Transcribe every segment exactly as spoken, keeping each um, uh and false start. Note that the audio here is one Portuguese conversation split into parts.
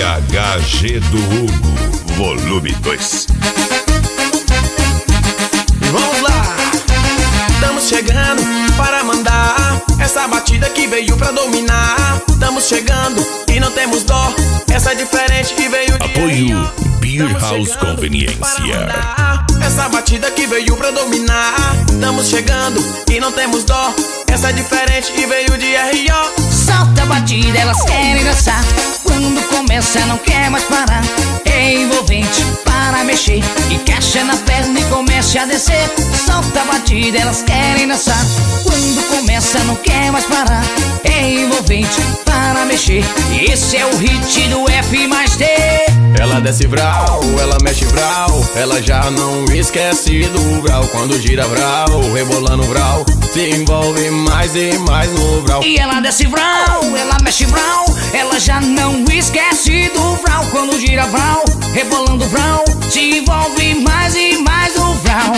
H G do Hugo, volume dois. Vamos lá, estamos chegando para mandar essa batida que veio pra dominar. Estamos chegando e não temos dó, essa é diferente que veio de Apoio Beer House Conveniência. Essa batida que veio pra dominar. Estamos chegando e não temos dó, essa é diferente que veio de R O. Solta a batida, elas querem dançar. Quando começa não quer mais parar. É envolvente para mexer, encaixa na perna e comece a descer. Solta a batida, elas querem dançar. Quando começa não quer mais parar. É envolvente para mexer, esse é o hit do F mais D. Ela desce vral, ela mexe vral, ela já não esquece do vral. Quando gira vral, rebolando vral, se envolve mais e mais no vral. E ela desce vral, ela mexe vral, ela já não esquece do vral. Quando gira vral, rebolando vral, se envolve mais e mais no vral.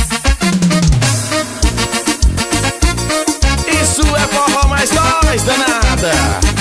Isso é forró mais nós, danada.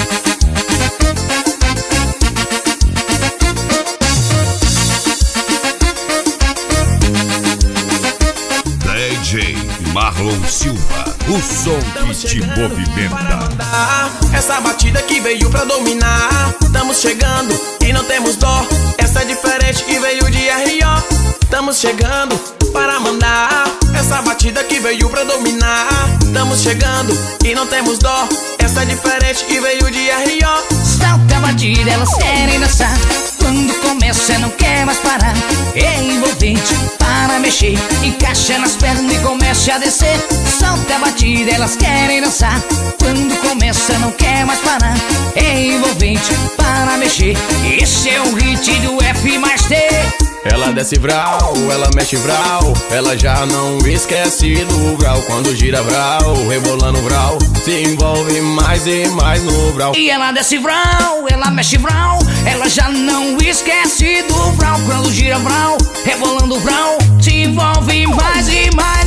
D J Marlon Silva, o som que te movimenta. Essa batida que veio pra dominar. Estamos chegando e não temos dó, essa é diferente que veio de R O. Estamos chegando para mandar essa batida que veio pra dominar. Estamos chegando e não temos dó, essa é diferente que veio de R O. Solta a batida, elas querem dançar. Quando começa não quer mais parar. É envolvente para mexer, encaixa nas pernas e comece a descer. Solta a batida, elas querem dançar. Quando começa não quer mais parar. É envolvente para mexer, esse é o hit do F mais D. Ela desce vral, ela mexe vral, ela já não esquece do vral. Quando gira vral, rebolando vral, se envolve mais e mais no vral. E ela desce vral, ela mexe vral, ela já não esquece do vral. Quando gira vral, rebolando vral, se envolve mais e mais.